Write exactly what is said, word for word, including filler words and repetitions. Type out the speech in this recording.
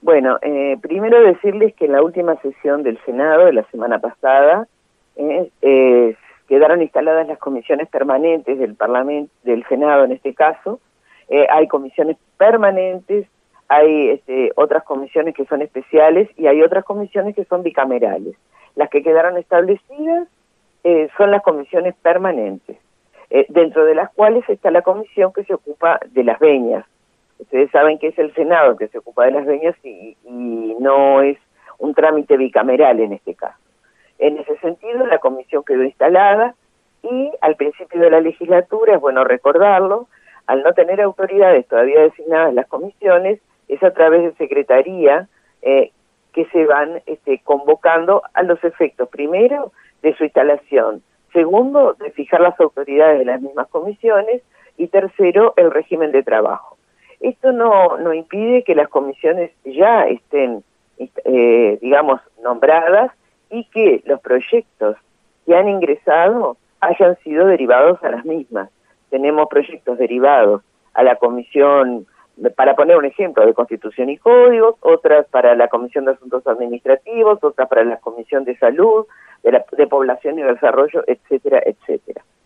Bueno, eh, primero decirles que en la última sesión del Senado de la semana pasada eh, eh, quedaron instaladas las comisiones permanentes del Parlamento, del Senado en este caso. Eh, hay comisiones permanentes, hay este, otras comisiones que son especiales y hay otras comisiones que son bicamerales. Las que quedaron establecidas eh, son las comisiones permanentes, eh, dentro de las cuales está la comisión que se ocupa de las veñas. Ustedes saben que es el Senado que se ocupa de las veñas y, y no es un trámite bicameral en este caso. En ese sentido, la comisión quedó instalada y al principio de la legislatura, es bueno recordarlo, al no tener autoridades todavía designadas las comisiones, es a través de secretaría eh, que se van este, convocando a los efectos, primero, de su instalación, segundo, de fijar las autoridades de las mismas comisiones y tercero, el régimen de trabajo. Esto no, no impide que las comisiones ya estén, eh, digamos, nombradas y que los proyectos que han ingresado hayan sido derivados a las mismas. Tenemos proyectos derivados a la comisión, para poner un ejemplo, de Constitución y Códigos, otras para la Comisión de Asuntos Administrativos, otras para la Comisión de Salud, de, la, de Población y Desarrollo, etcétera, etcétera.